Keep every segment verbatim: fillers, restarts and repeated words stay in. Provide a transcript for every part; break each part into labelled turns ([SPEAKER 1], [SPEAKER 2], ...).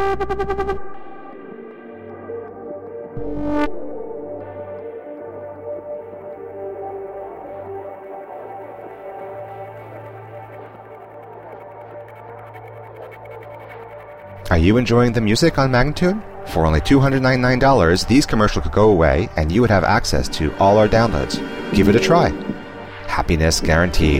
[SPEAKER 1] Are you enjoying the music on Magnatune? For only two hundred ninety-nine dollars, these commercials could go away and you would have access to all our downloads. Give it a try. Happiness guaranteed.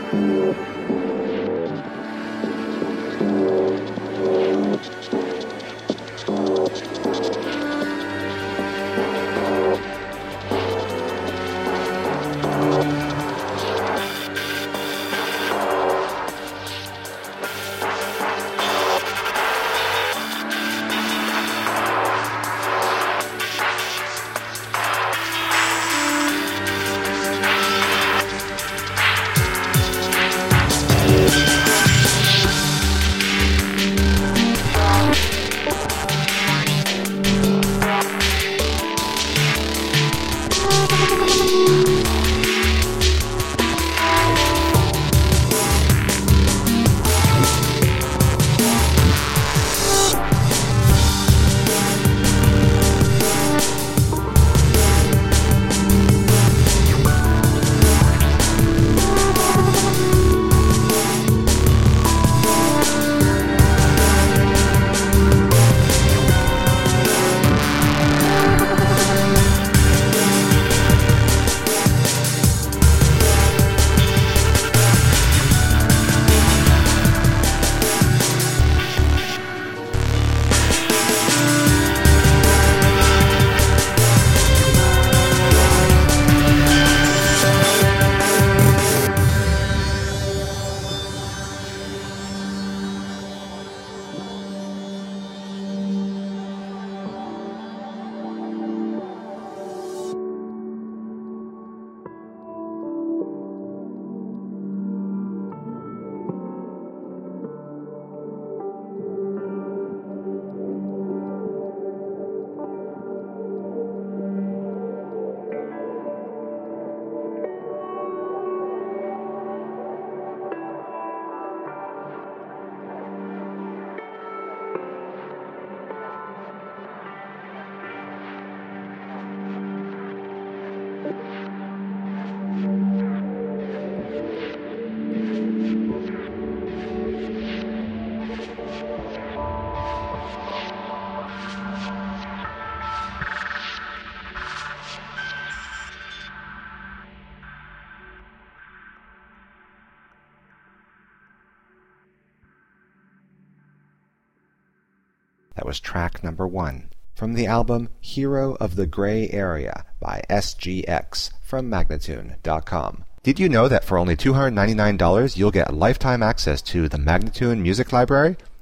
[SPEAKER 1] That was track number one from the album Hero of the Gray Area by S G X from Magnatune dot com. Did you know that for only two hundred ninety-nine dollars you'll get lifetime access to the Magnatune Music Library?